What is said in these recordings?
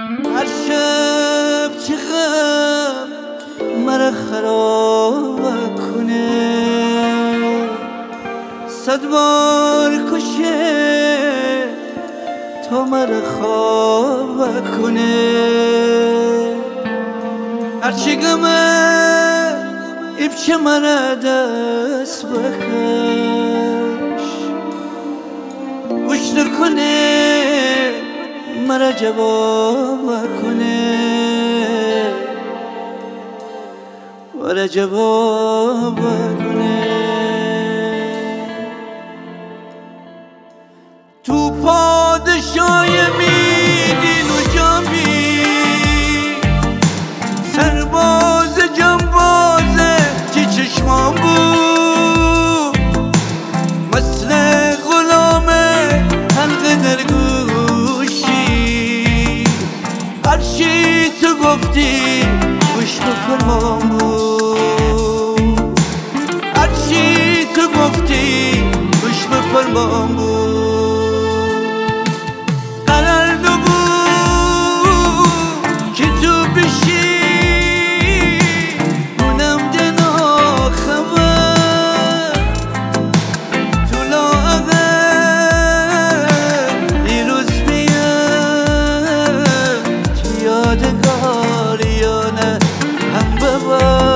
هر شب چه غم مرا خراب کنه، 100 بار کشه تا مرا خواب کنه. هرچی غمه ایبچه مرا دست بکش، گوش نکنه مرا جواب کنه، مرا جواب کنه. تو پادشای میدین و جامی، سرباز جنبازه چی چشمان بود، مثل غلامه حلقه در گوشی. هرچی تو گفتی گوش بفرمان بود، هرچی تو گفتی گوش بفرمان بود. قرار نبود که تو بشی اونم دنا خبر، تو لاغر دیروز بیاد تو یادگار یا نه هم ببر.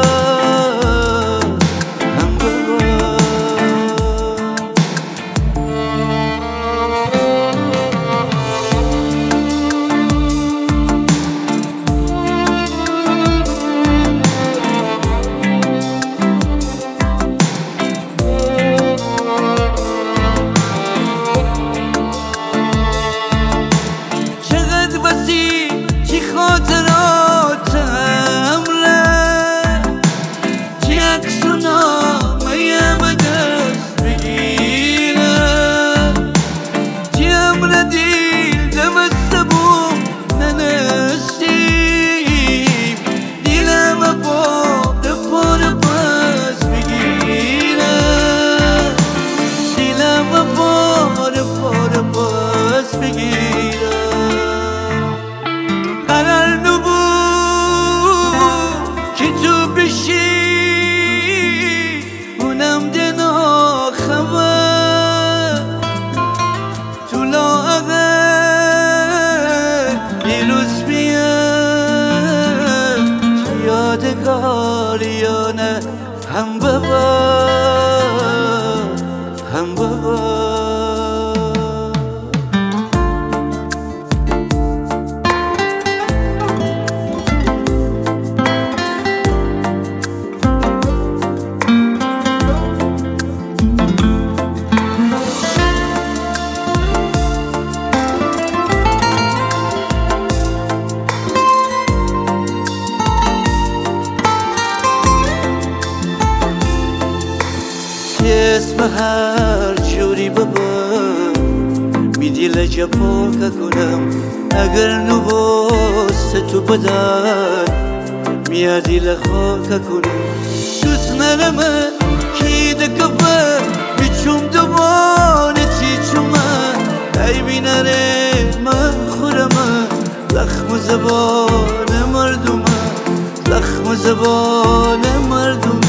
چی خاطراتم ره، چی عکس و نامه به دست بگیرم، چی امر دیل دمسته بود ننستیم، دیلم پاره پاره پس بگیرم، دیلم پاره پاره پس بگیرم. قرار نبود که تو بشی اونم دنا خبر، تو لاغر دیروز بیاد تو یادگار یا نه هم ببر هم ببر. اسم هر جوری ببر میدیل جپا که کنم، اگر نباست تو بدن میادی لخوا که کنم. دوست نرمه کی دکفه بیچوم دوباره تی چومه، ای بینره من خورمه زخم زبان مردمه، زخم زبان مردمه.